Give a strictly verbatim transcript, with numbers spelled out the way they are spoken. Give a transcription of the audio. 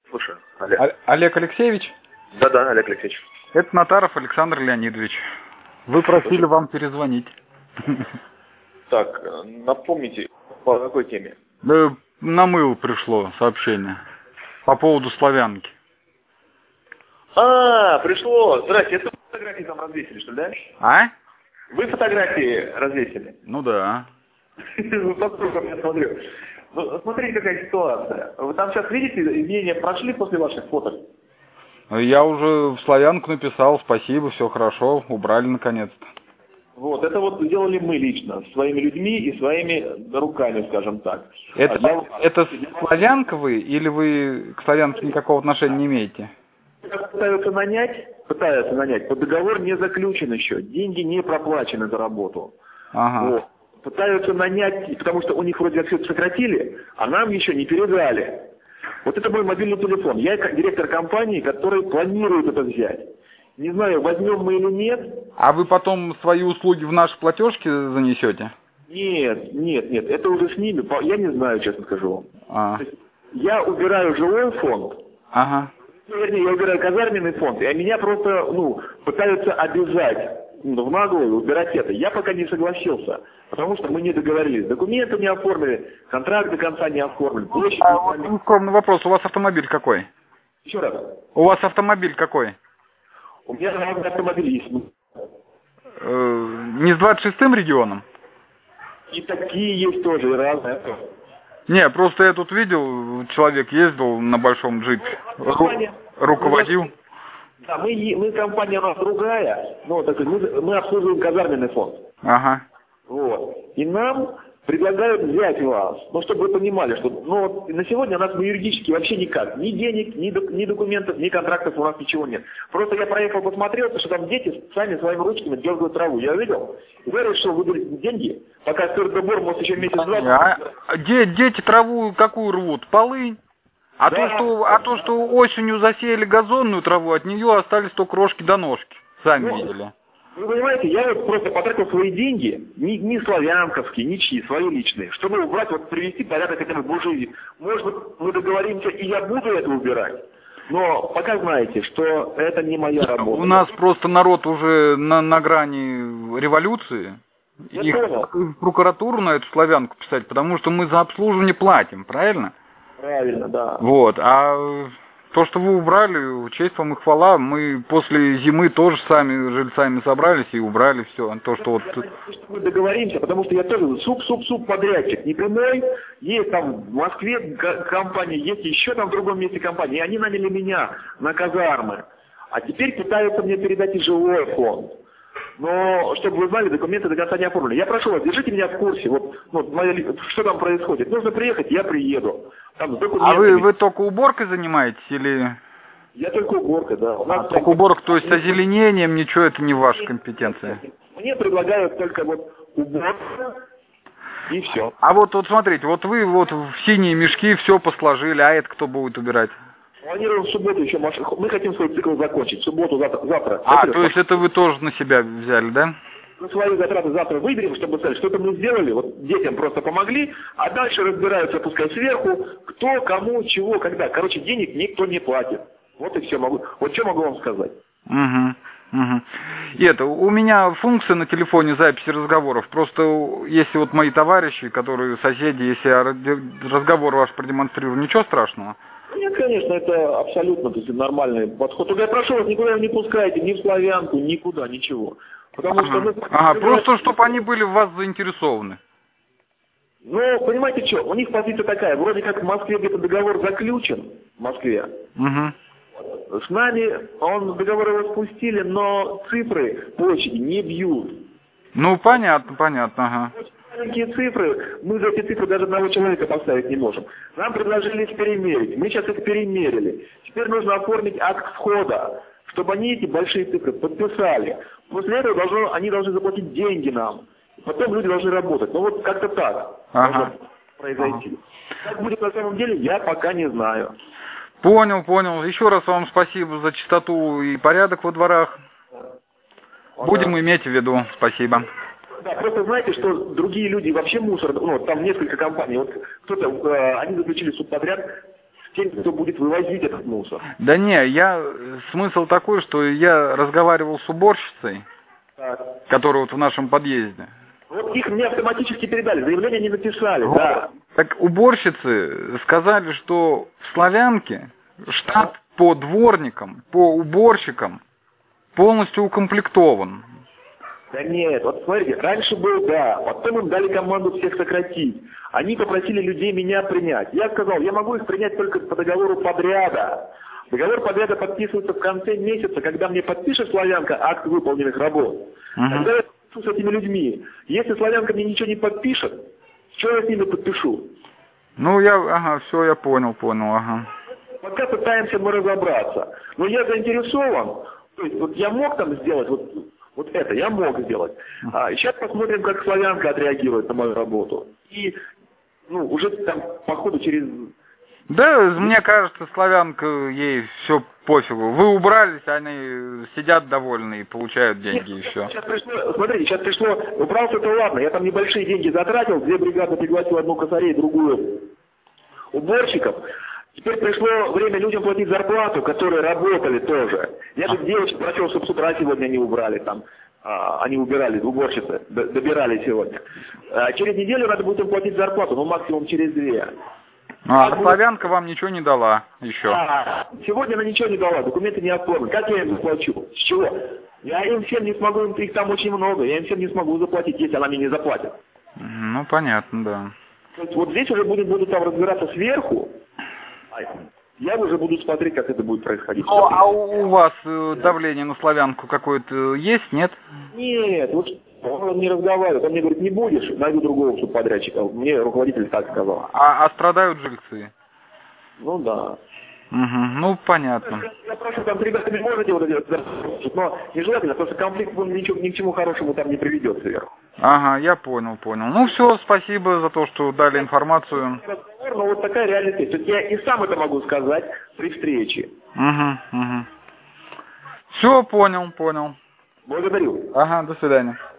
Слушай, Олег. Олег Алексеевич? Да-да, Олег Алексеевич. Это Натаров Александр Леонидович. Вы просили вам перезвонить. Так, напомните, по какой теме? Да, на мыл пришло сообщение по поводу славянки. А, пришло. Здрасте, это вы фотографии там развесили, что ли, да? А? Вы фотографии развесили? Ну да. Ну, поскольку я смотрю. Ну, смотрите, какая ситуация. Вы там сейчас видите, изменения прошли после ваших фоток? Я уже в славянку написал, спасибо, все хорошо, убрали наконец-то. Вот, это вот сделали мы лично, своими людьми и своими руками, скажем так. Это, а для... это славянка вы или вы к славянке никакого отношения не имеете? Пытаются нанять, пытаются нанять, но договор не заключен еще, деньги не проплачены за работу. Ага. Вот. Пытаются нанять, потому что у них вроде как все это сократили, а нам еще не передали. Вот это мой мобильный телефон. Я директор компании, который планирует это взять. Не знаю, возьмем мы или нет. А вы потом свои услуги в наши платежки занесете? Нет, нет, нет, это уже с ними, я не знаю, честно скажу вам. А. То есть я убираю жилой фонд, ага. вернее, я убираю казарменный фонд, и меня просто, ну, пытаются обязать, ну, в наглую убирать это. Я пока не согласился, потому что мы не договорились. Документы не оформили, контракт до конца не оформлен. Площадь А, не вот скромный вопрос, у вас автомобиль какой? Еще раз. У вас автомобиль какой? У меня разный автомобиль есть. Э, не с двадцать шестым регионом? И такие есть тоже, и разные. Не, просто я тут видел, человек ездил на большом джипе, ру, руководил. Да, мы, мы компания у нас другая, но так, мы, мы обслуживаем казарменный фонд. Ага. Вот. И нам предлагают взять вас, ну, чтобы вы понимали, что ну, на сегодня у нас ну, юридически вообще никак. Ни денег, ни, ни документов, ни контрактов у нас ничего нет. Просто я проехал, посмотрел, что там дети сами своими ручками дергают траву. Я видел. Я решил выделить деньги, пока сырдобор, может, еще месяц-два. А, де, дети траву какую рвут? Полынь? А, да. то, что, а то, что осенью засеяли газонную траву, от нее остались только рожки до ножки. Сами ну, видели. Вы понимаете, я вот просто потратил свои деньги, не, не славянковские, ничьи, свои личные, чтобы убрать, вот привести порядок хотя бы в Бужии. Может быть, мы договоримся, и я буду это убирать. Но пока знаете, что это не моя работа. У нас просто народ уже на, на грани революции. Я Их понял. в прокуратуру на эту славянку писать, потому что мы за обслуживание платим, правильно? Правильно, да. Вот, а то, что вы убрали, честь вам и хвала, мы после зимы тоже сами жильцами собрались и убрали все. То, что вот... Мы договоримся, потому что я тоже суп-суп-суп подрядчик, не прямой, есть там в Москве компания, есть еще там в другом месте компания, и они наняли меня на казармы, а теперь пытаются мне передать и жилой фонд. Но, чтобы вы знали, документы до конца не оформлены. Я прошу вас, держите меня в курсе, вот, вот что там происходит. Нужно приехать, я приеду. Там, а вы, вы только уборкой занимаетесь или... Я только уборкой, да. У нас а, только уборка, то есть озеленением, ничего, это не ваша компетенция? Мне предлагают только вот уборку и все. А вот, вот смотрите, вот вы вот в синие мешки все посложили, а это кто будет убирать? Планируем в субботу еще машину. Мы хотим свой цикл закончить. В субботу, завтра. завтра. А, то есть это вы тоже на себя взяли, да? Мы свои затраты завтра выберем, чтобы сказать, что-то мы сделали, вот детям просто помогли, а дальше разбираются, пускай сверху, кто, кому, чего, когда. Короче, денег никто не платит. Вот и все могу. Вот что могу вам сказать. Угу. Угу. И это, у меня функция на телефоне записи разговоров. Просто если вот мои товарищи, которые соседи, если я разговор ваш продемонстрирую, ничего страшного? Нет, конечно, это абсолютно то есть, нормальный подход. Только я прошу вас, никуда не пускайте, ни в славянку, никуда, ничего. Потому ага. что... Ну, ага, просто чтобы они были в вас заинтересованы. Ну, понимаете что, у них позиция такая, вроде как в Москве где-то договор заключен, в Москве. Угу. С нами, он договор его спустили, но цифры площади не бьют. Ну, понятно, понятно, ага. Маленькие цифры, мы за эти цифры даже одного человека поставить не можем. Нам предложили их перемерить, мы сейчас их перемерили. Теперь нужно оформить акт входа, чтобы они эти большие цифры подписали. После этого должно, они должны заплатить деньги нам. Потом люди должны работать. Ну вот как-то так ага. должно произойти. Ага. Как будет на самом деле, я пока не знаю. Понял, понял. Еще раз вам спасибо за чистоту и порядок во дворах. Ага. Будем иметь в виду. Спасибо. Да, просто знаете, что другие люди вообще мусор, ну, там несколько компаний, вот кто-то, э, они заключили субподряд с теми, кто будет вывозить этот мусор. Да не, я смысл такой, что я разговаривал с уборщицей, Так. которая вот в нашем подъезде. Вот их мне автоматически передали, заявление не написали, Вот. да. Так уборщицы сказали, что в Славянке штат по дворникам, по уборщикам полностью укомплектован. Да нет, вот смотрите, раньше был, да, потом им дали команду всех сократить. Они попросили людей меня принять. Я сказал, я могу их принять только по договору подряда. Договор подряда подписывается в конце месяца, когда мне подпишет Славянка акт выполненных работ. Uh-huh. Тогда я подпишу с этими людьми. Если Славянка мне ничего не подпишет, что я с ними подпишу? Ну, я, ага, все, я понял, понял, ага. Пока пытаемся мы разобраться. Но я заинтересован. То есть, вот я мог там сделать, вот, вот это я мог сделать. А сейчас посмотрим, как Славянка отреагирует на мою работу. И, ну, уже там, по ходу, через... Да, мне кажется, Славянка, ей все пофигу. Вы убрались, они сидят довольны и получают деньги. Нет, еще. Сейчас пришло, смотрите, сейчас пришло, убрался, то ладно, я там небольшие деньги затратил, две бригады пригласил, одну косарей, другую уборщиков. Теперь пришло время людям платить зарплату, которые работали тоже. Я же девочек прочел, чтобы с утра сегодня не убрали там. А, они убирали, уборщицы, добирали сегодня. А через неделю надо будет им платить зарплату, ну максимум через две. А, а Славянка вам ничего не дала еще? А, сегодня она ничего не дала, документы не оформлены. Как я им заплачу? С чего? Я им всем не смогу, их там очень много, я им всем не смогу заплатить, если она мне не заплатит. Ну, понятно, да. То есть вот здесь уже будут, будут там разбираться сверху, я уже буду смотреть, как это будет происходить. Ну, а у вас давление на Славянку какое-то есть, нет? Нет, вот он не разговаривает, он мне говорит, не будешь, найду другого субподрядчика. Мне руководитель так сказал. А, а страдают жильцы? Ну да. Угу, ну понятно. Я прошу, там с ребятами можете вот это, но нежелательно, потому что конфликт ничего, ни к чему хорошему там не приведет сверху. Ага, я понял, понял. Ну все, спасибо за то, что дали информацию. Разговор, но вот такая реальность. То есть я и сам это могу сказать при встрече. Угу, угу. Все, понял, понял. Благодарю. Ага, до свидания.